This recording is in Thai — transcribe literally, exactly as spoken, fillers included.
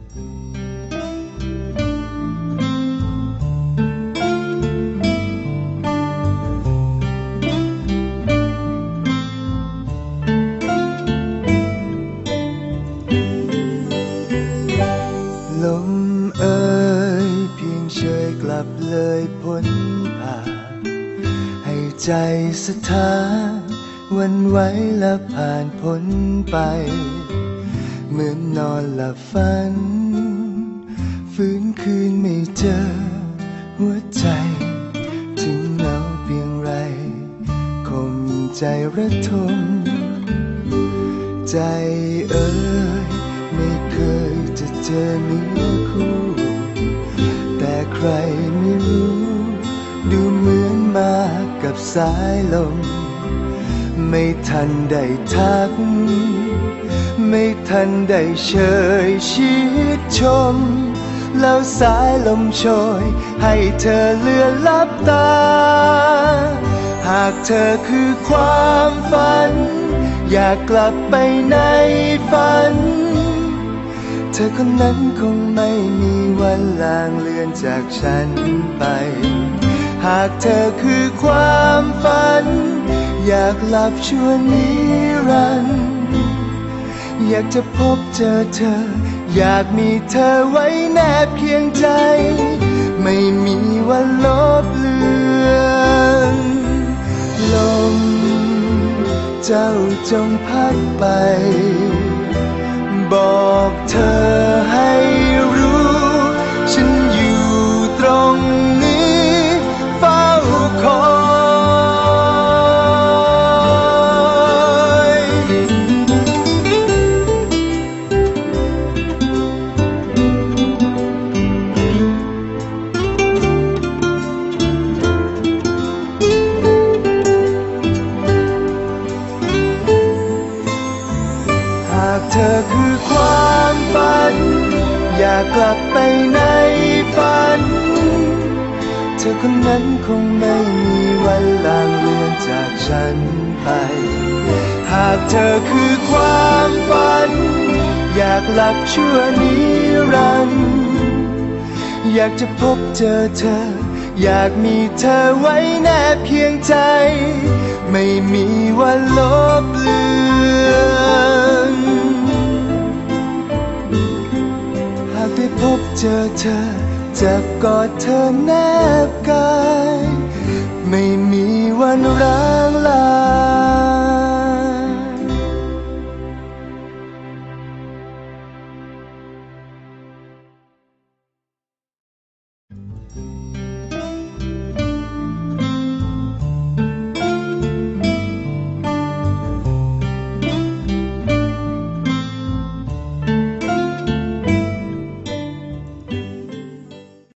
ลมเอ่ยเพียงเชยกลับเลยพ้นผ่านให้ใจสถานวันไหวและผ่านพ้นไปเหมือนนอนหลับฝันฟื้นคืนไม่เจอหัวใจถึงเหงาเพียงไรคงใจระทมใจเอ่ยไม่เคยจะเจอเนื้อคู่แต่ใครไม่รู้ดูเหมือนมากับสายลมไม่ทันได้ทักไม่ทันได้เชยชิดชมแล้วสายลมโชยให้เธอเลือนลับตาหากเธอคือความฝันอยากกลับไปในฝันเธอคนนั้นคงไม่มีวันลางเลือนจากฉันไปหากเธอคือความฝันอยากหลับชั่วนิรันดร์อยากจะพบเจอเธออยากมีเธอไว้แนบเคียงใจไม่มีวันลบเลือนลมเจ้าจงพัดไปบอกเธอให้รู้ฉันอยู่ตรงนี้เฝ้าคอยหากเธอคือความฝันอยากกลับไปในฝันเธอคนนั้นคงไม่มีวันลางเลือนจากฉันไปหากเธอคือความฝันอยากหลับชั่วนิรันดร์อยากจะพบเจอเธออยากมีเธอไว้แนบเพียงใจไม่มีวันลบเลือนหากได้พบเจอเธอจะกอดเธอแนบกายไม่มีวันร้างลา